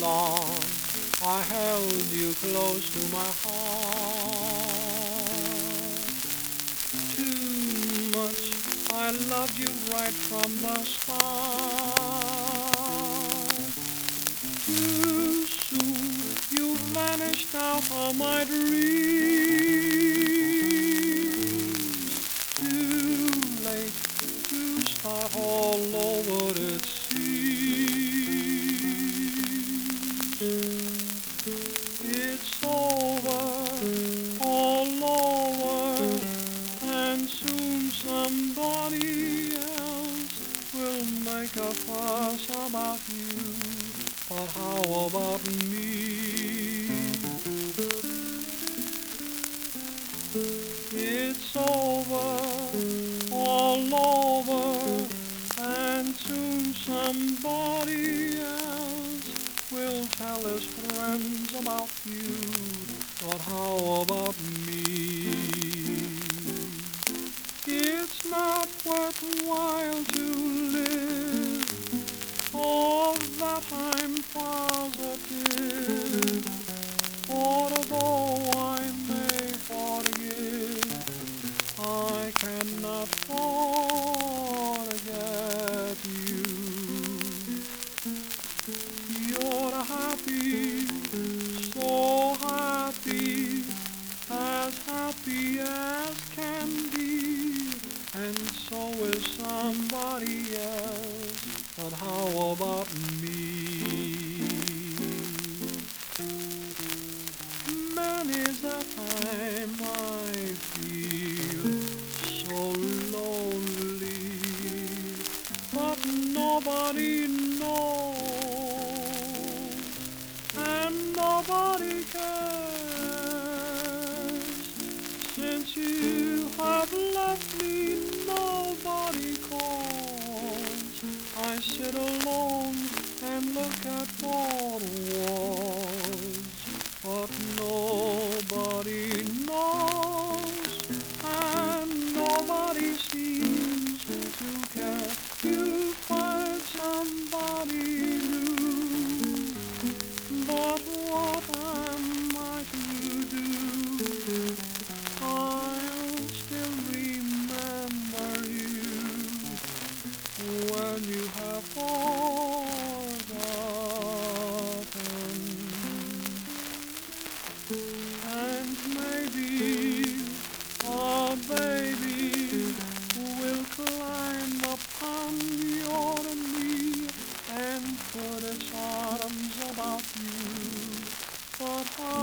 long I held you close to my heart. Too much I loved you right from the start. Too soon you vanished out of my dreams. Too late to start all over it seems. It's over, all over, and soon somebody else will make a fuss about you. But how about me? It's over, all over, and soon somebody else will tell his friends about you. But how about me? It's not worthwhile to live, all that I'm positive. Although I may forgive, I cannot forget you. You're happy, so happy as can be, and so is somebody else. But how about me? Many's the time I feel so lonely, but nobody knows, and nobody cares. Since you have left me, nobody calls. I sit alone and look at board walls, but nobody knows, and nobody seems to care. You find somebody new, but what am I to do? I'll still remember you when you have forgotten. And maybe a baby will climb upon your knee and put its arms about you. But